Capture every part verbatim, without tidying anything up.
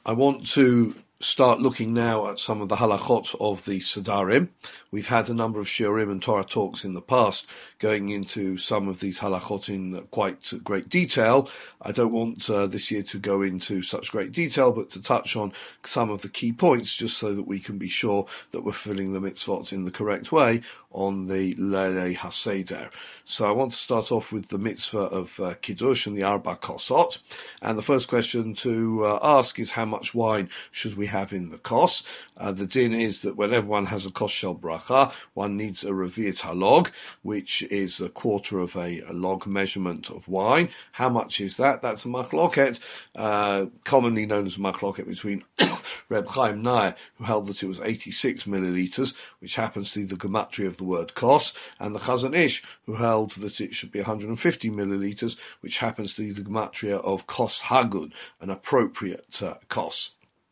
I want to start looking now at some of the halachot of the Sedarim. We've had a number of shiurim and Torah talks in the past going into some of these halachot in quite great detail. I don't want uh, this year to go into such great detail, but to touch on some of the key points just so that we can be sure that we're fulfilling the mitzvot in the correct way on the Leilei HaSeder. So I want to start off with the mitzvah of uh, Kiddush and the Arba Kosot. And the first question to uh, ask is how much wine should we have in the kos? Uh, the din is that whenever one has a kos shel bracha, one needs a revi'at halog, which is a quarter of a, a log measurement of wine. How much is that? That's a machloket, uh, commonly known as a machloket between Reb Chaim Nair, who held that it was eighty-six milliliters, which happens to be the gematria of the word kos, and the Chazon Ish, who held that it should be one hundred fifty milliliters, which happens to be the gematria of kos hagun, an appropriate uh, kos.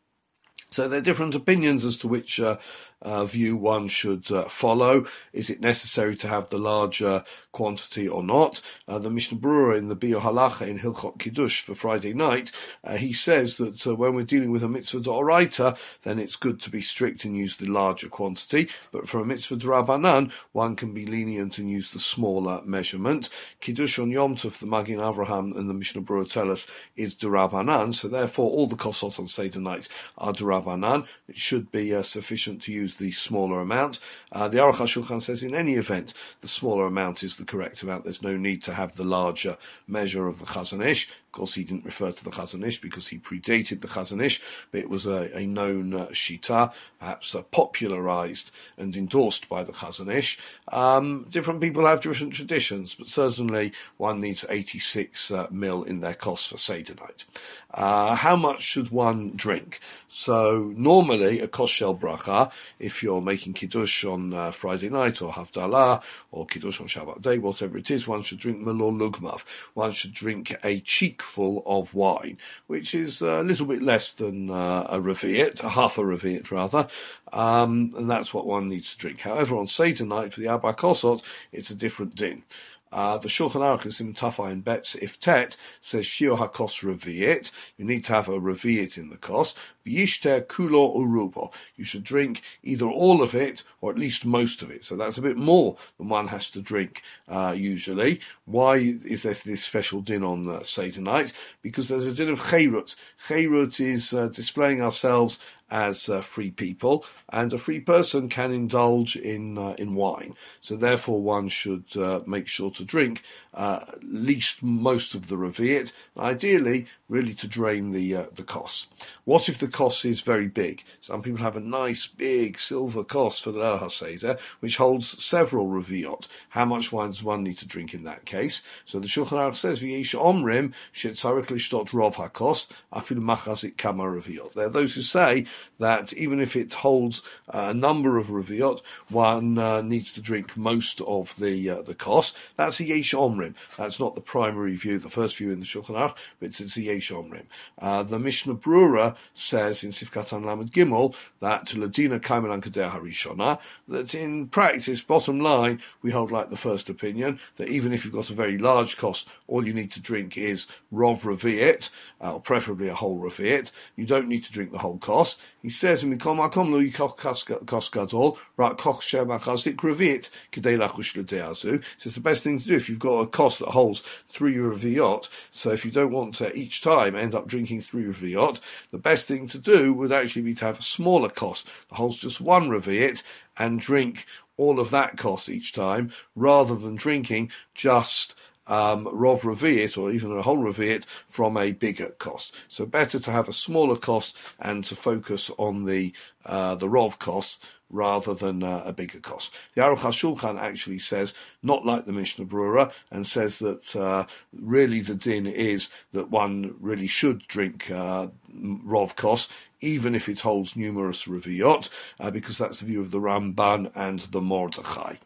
So there are different opinions as to which uh, uh, view one should uh, follow. Is it necessary to have the larger quantity or not? Uh, the Mishnah Berurah in the Biur Halacha in Hilchot Kiddush for Friday night, uh, he says that uh, when we're dealing with a mitzvah d'oraita, then it's good to be strict and use the larger quantity. But for a mitzvah d'Rabbanan, one can be lenient and use the smaller measurement. Kiddush on Yom Tov, the Magin Avraham and the Mishnah Berurah tell us, is d'Rabbanan, so therefore all the kosot on Seder night are d'Rabbanan. It should be uh, sufficient to use the smaller amount. Uh, the Aruch HaShulchan says in any event, the smaller amount is the correct amount. There's no need to have the larger measure of the Chazon Ish. Of course, he didn't refer to the Chazon Ish because he predated the Chazon Ish, but it was a, a known uh, shita, perhaps uh, popularized and endorsed by the Chazon Ish. Um, different people have different traditions, but certainly one needs eighty-six uh, mil in their cost for Seder night. Uh, how much should one drink? So normally a kos shel bracha, if you're making kiddush on uh, Friday night or havdalah or kiddush on Shabbat day, whatever it is, one should drink melor lugmav. One should drink a cheekful of wine, which is a little bit less than uh, a revi'at, a half a revi'at rather, um, and that's what one needs to drink. However, on Seder night for the Arba Kosot, it's a different din. Uh, the Shulchan Aruch is in Tafai and Betz if Tet says Shiur HaKos Revi'it. You need to have a Revi'it in the kos. V'yishter kulo urubo. You should drink either all of it or at least most of it. So that's a bit more than one has to drink uh, usually. Why is there this special din on uh, Seder night? Because there's a din of Cheirut. Cheirut is uh, displaying ourselves as uh, free people, and a free person can indulge in uh, in wine. So therefore one should uh, make sure to drink uh, at least most of the revi'at, ideally really to drain the uh, the kos. What if the kos is very big? Some people have a nice big silver kos for the Leil HaSeder, which holds several revi'ot. How much wine does one need to drink in that case? So the Shulchan Aruch says, V'yesh omrim shetzarich lishtot rov hakos, afilu machazik kama revi'ot. There are those who say that even if it holds uh, a number of revi'ot, one uh, needs to drink most of the uh, the kos. That's a yesh omrim. That's not the primary view, the first view in the Shulchan Aruch, but it's, it's a yesh omrim. Uh, the Mishnah Berurah says in Sifkatan Lamed Gimel that Ladina Kaiman Kadeh Harishona, that in practice, bottom line, we hold like the first opinion, that even if you've got a very large kos, all you need to drink is rov revi'at, uh, or preferably a whole revi'at. You don't need to drink the whole kos. He says in Mikol Makom Lo Yikoch Kos Gadol Rak Koch Sher Machazik Revi'at K'dei Lachush L'De'azu. So it's the best thing to do if you've got a kos that holds three revi'ot. So if you don't want to each time end up drinking three revi'ot, the best thing to do would actually be to have a smaller kos that holds just one revi'at and drink all of that kos each time, rather than drinking just Um, rov revi'at or even a whole revi'at from a bigger kos. So better to have a smaller kos and to focus on the uh, the rov kos rather than uh, a bigger kos. The Aruch HaShulchan actually says, not like the Mishnah Berurah, and says that uh, really the din is that one really should drink uh, rov kos, even if it holds numerous revi'ot, uh, because that's the view of the Ramban and the Mordechai.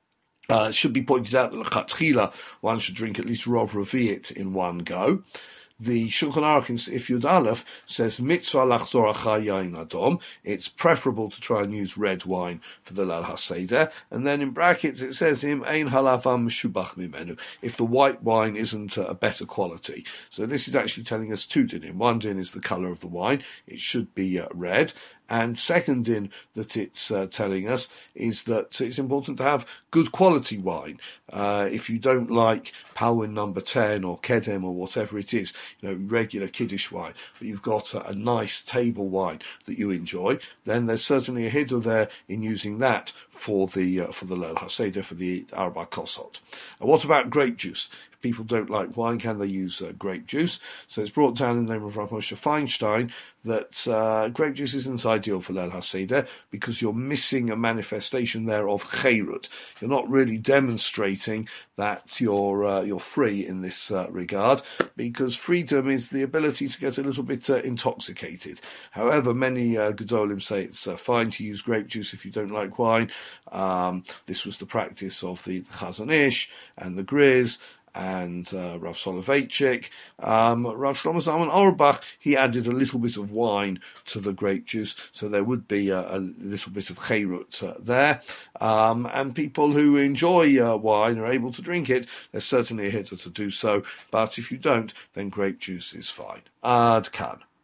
Uh, it should be pointed out that l'chatchila one should drink at least rov revi'at in one go. The Shulchan Aruch in Sif Yud Aleph says mitzvah lachzor achar yain adom. It's preferable to try and use red wine for the Leil HaSeder. And then in brackets it says im ein halavam meshubach mimenu, if the white wine isn't a better quality. So this is actually telling us two dinim. One din is the colour of the wine; it should be uh, red. And second din that it's uh, telling us is that it's important to have good quality wine. Uh, if you don't like Palwin number ten or Kedem or whatever it is, you know, regular Kiddush wine, but you've got a, a nice table wine that you enjoy, then there's certainly a hiddur there in using that for the uh, for the Leil HaSeder, for the Arba Kosot. And what about grape juice? If people don't like wine, can they use uh, grape juice? So it's brought down in the name of Rav Moshe Feinstein that uh, grape juice isn't ideal for Leil HaSeder because you're missing a manifestation there of cheirut. You're not really demonstrating that you're uh, you're free in this uh, regard, because freedom is the ability to get a little bit uh, intoxicated. However, many uh, Gedolim say it's uh, fine to use grape juice if you don't like wine. Um, this was the practice of the Chazon Ish and the Griz and uh, Rav Soloveitchik. Um, Rav Shlomo Zalman Auerbach, he added a little bit of wine to the grape juice, so there would be a, a little bit of cheirut uh, there. Um, and people who enjoy uh, wine are able to drink it. There's certainly a hitter to do so, but if you don't, then grape juice is fine. Ad kan.